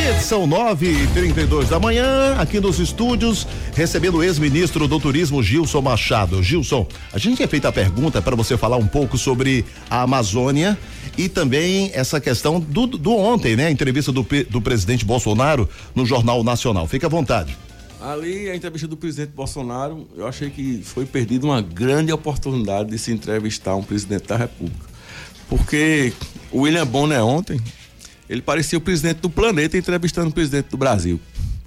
São 9h32 da manhã, aqui nos estúdios, recebendo o ex-ministro do Turismo, Gilson Machado. Gilson, a gente tinha feito a pergunta para você falar um pouco sobre a Amazônia e também essa questão do ontem, né? A entrevista do presidente Bolsonaro no Jornal Nacional. Fique à vontade. Ali, a entrevista do presidente Bolsonaro, eu achei que foi perdida uma grande oportunidade de se entrevistar um presidente da República. Porque o William Bonner ontem, ele parecia o presidente do planeta entrevistando o presidente do Brasil.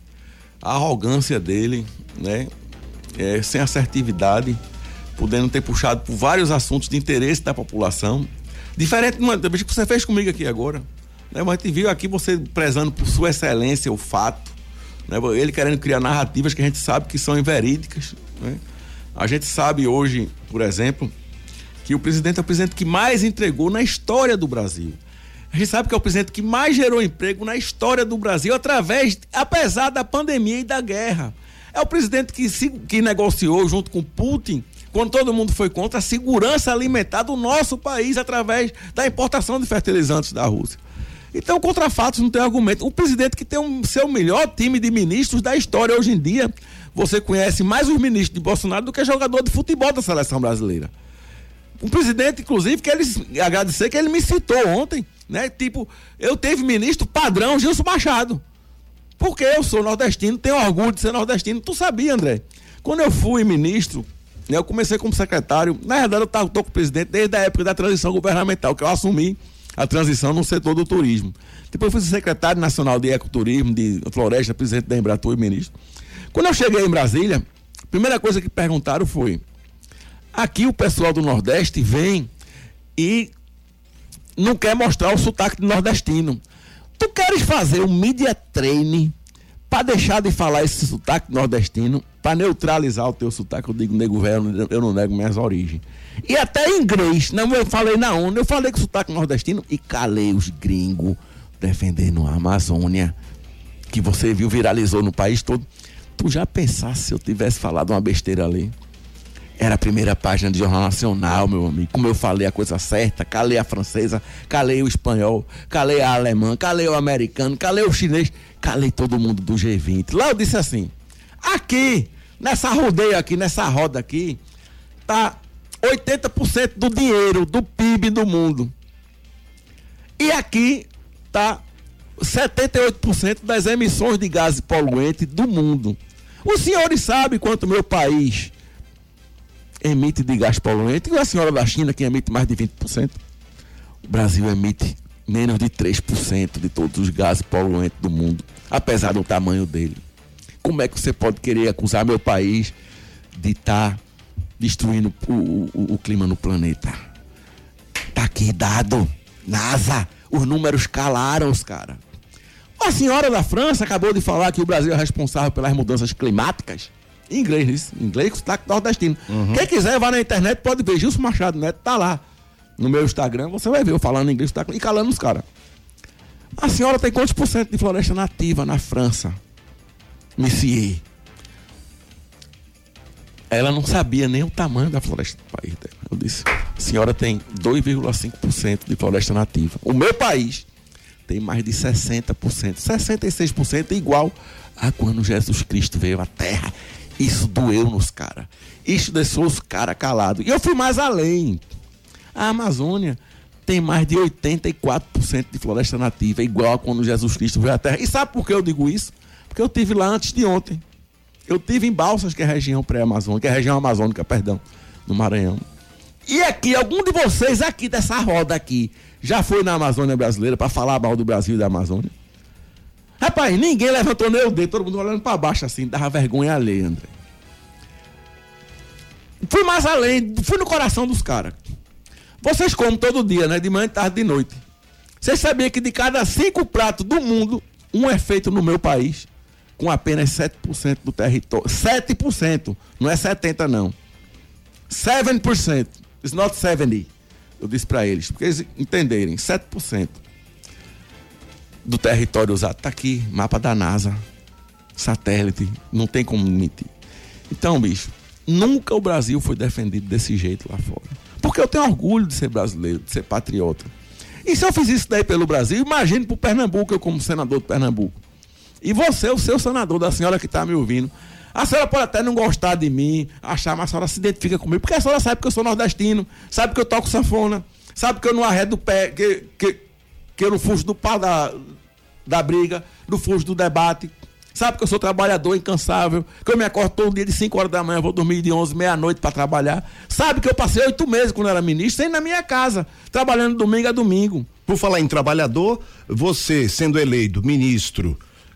A arrogância dele, né? Sem assertividade, podendo ter puxado por vários assuntos de interesse da população. Diferente de uma entrevista que você fez comigo aqui agora, né? Mas a gente viu aqui você prezando por sua excelência, o fato, né? Ele querendo criar narrativas que a gente sabe que são inverídicas, né? A gente sabe hoje, por exemplo, que o presidente é o presidente que mais entregou na história do Brasil. A gente sabe que é o presidente que mais gerou emprego na história do Brasil, apesar da pandemia e da guerra. É o presidente que negociou junto com Putin, quando todo mundo foi contra, a segurança alimentar do nosso país através da importação de fertilizantes da Rússia. Então, contra fatos não tem argumento. O presidente que tem o seu melhor time de ministros da história hoje em dia, você conhece mais os ministros de Bolsonaro do que jogador de futebol da seleção brasileira. Um presidente, inclusive, agradecer que ele me citou ontem, né? Tipo, eu teve ministro padrão Gilson Machado. Porque eu sou nordestino, tenho orgulho de ser nordestino. Tu sabia, André? Quando eu fui ministro, né, eu comecei como secretário. Na verdade, eu tô com o presidente desde a época da transição governamental, que eu assumi a transição no setor do turismo. Depois eu fui secretário nacional de ecoturismo, de floresta, presidente da Embratur e ministro. Quando eu cheguei em Brasília, a primeira coisa que perguntaram foi: aqui o pessoal do Nordeste vem e não quer mostrar o sotaque do nordestino. Tu queres fazer um media training para deixar de falar esse sotaque nordestino, para neutralizar o teu sotaque? Eu digo, nego velho, eu não nego minhas origens. E até em inglês, não, eu falei na ONU, eu falei com sotaque nordestino e calei os gringos defendendo a Amazônia, que você viu, viralizou no país todo. Tu já pensasse se eu tivesse falado uma besteira ali? Era a primeira página do Jornal Nacional, meu amigo. Como eu falei a coisa certa, calei a francesa, calei o espanhol, calei a alemã, calei o americano, calei o chinês, calei todo mundo do G20. Lá eu disse assim: aqui, nessa rodeia aqui, nessa roda aqui, tá 80% do dinheiro, do PIB do mundo. E aqui tá 78% das emissões de gases poluentes do mundo. Os senhores sabem quanto meu país emite de gás poluente? E a senhora da China, que emite mais de 20%. O Brasil emite menos de 3% de todos os gases poluentes do mundo, apesar do tamanho dele. Como é que você pode querer acusar meu país de estar destruindo o clima no planeta? Tá aqui dado. NASA, os números calaram os caras. A senhora da França acabou de falar que o Brasil é responsável pelas mudanças climáticas. Em inglês, com sotaque nordestino. Uhum. Quem quiser, vai na internet, pode ver. Gilson Machado Neto tá lá. No meu Instagram, você vai ver eu falando inglês, sotaque, e calando os caras. A senhora tem quantos por cento de floresta nativa na França? Monsieur. Ela não sabia nem o tamanho da floresta do país dela. Eu disse: a senhora tem 2,5% de floresta nativa. O meu país tem mais de 60%. 66% é igual a quando Jesus Cristo veio à Terra. Isso doeu nos caras. Isso deixou os caras calados. E eu fui mais além. A Amazônia tem mais de 84% de floresta nativa, igual a quando Jesus Cristo veio à Terra. E sabe por que eu digo isso? Porque eu estive lá antes de ontem. Eu estive em Balsas, que é a região pré-amazônica, que é a região amazônica, no Maranhão. E aqui, algum de vocês aqui dessa roda aqui já foi na Amazônia brasileira para falar mal do Brasil e da Amazônia? Rapaz, ninguém levantou nem o dedo, todo mundo olhando para baixo assim, dava vergonha alheia, André. Fui mais além, fui no coração dos caras. Vocês comem todo dia, né? De manhã, de tarde, de noite. Vocês sabiam que de cada 5 pratos do mundo, um é feito no meu país, com apenas 7% do território. 7%, não é 70% não. 7%, it's not 70%. Eu disse para eles, porque eles entenderem, 7% do território usado. Tá aqui, mapa da NASA, satélite, não tem como mentir. Então, bicho, nunca o Brasil foi defendido desse jeito lá fora. Porque eu tenho orgulho de ser brasileiro, de ser patriota. E se eu fiz isso daí pelo Brasil, imagine pro Pernambuco, eu como senador de Pernambuco. E você, o seu senador, da senhora que está me ouvindo, a senhora pode até não gostar de mim, achar, mas a senhora se identifica comigo, porque a senhora sabe que eu sou nordestino, sabe que eu toco sanfona, sabe que eu não arredo o pé, que eu não fujo do pau da briga, não fujo do debate, sabe que eu sou trabalhador incansável, que eu me acordo todo dia de 5 horas da manhã, vou dormir de 11, meia-noite para trabalhar, sabe que eu passei 8 meses quando era ministro, sem ir na minha casa, trabalhando domingo a domingo. Por falar em trabalhador, você sendo eleito ministro,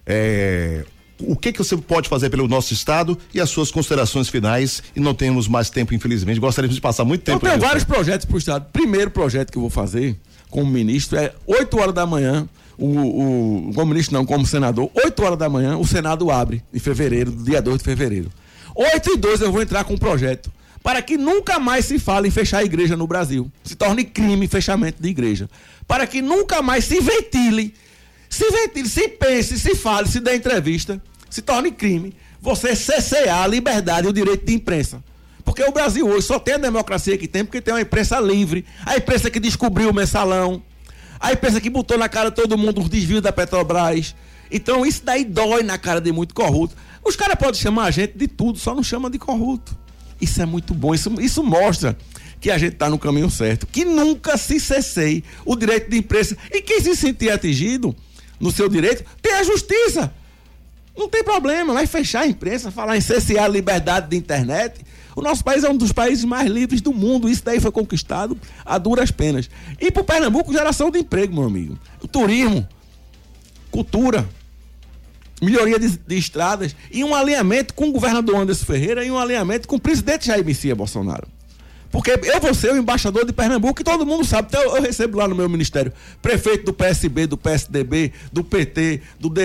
o que você pode fazer pelo nosso estado e as suas considerações finais? E não temos mais tempo, infelizmente. Gostaríamos de passar muito tempo. Eu tenho vários projetos para o estado. Primeiro projeto que eu vou fazer como ministro é 8 horas da manhã, como ministro não, como senador, 8 horas da manhã, o Senado abre em fevereiro, dia 2 de fevereiro. 8h02 eu vou entrar com um projeto para que nunca mais se fale em fechar a igreja no Brasil. Se torne crime fechamento de igreja. Para que nunca mais se ventile, se pense, se fale, se dê entrevista, se torne crime, você cessear a liberdade e o direito de imprensa. Porque o Brasil hoje só tem a democracia que tem porque tem uma imprensa livre, a imprensa que descobriu o mensalão, a imprensa que botou na cara de todo mundo os desvios da Petrobras. Então isso daí dói na cara de muito corrupto. Os caras podem chamar a gente de tudo, só não chamam de corrupto. Isso é muito bom, isso mostra que a gente está no caminho certo, que nunca se cesseie o direito de imprensa. E quem se sentir atingido no seu direito, tem a justiça. Não tem problema, vai fechar a imprensa, falar em cessear a liberdade de internet. O nosso país é um dos países mais livres do mundo, isso daí foi conquistado a duras penas. E para o Pernambuco, geração de emprego, meu amigo. O turismo, cultura, melhoria de estradas e um alinhamento com o governador Anderson Ferreira e um alinhamento com o presidente Jair Messias Bolsonaro. Porque eu vou ser o embaixador de Pernambuco, e todo mundo sabe. Então eu recebo lá no meu ministério prefeito do PSB, do PSDB, do PT,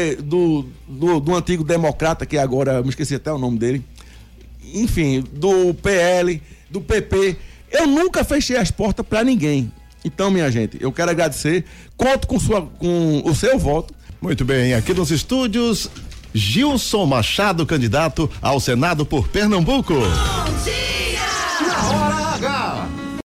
do antigo democrata, que agora eu me esqueci até o nome dele. Enfim, do PL, do PP. Eu nunca fechei as portas para ninguém. Então, minha gente, eu quero agradecer. Conto com o seu voto. Muito bem, aqui nos estúdios, Gilson Machado, candidato ao Senado por Pernambuco.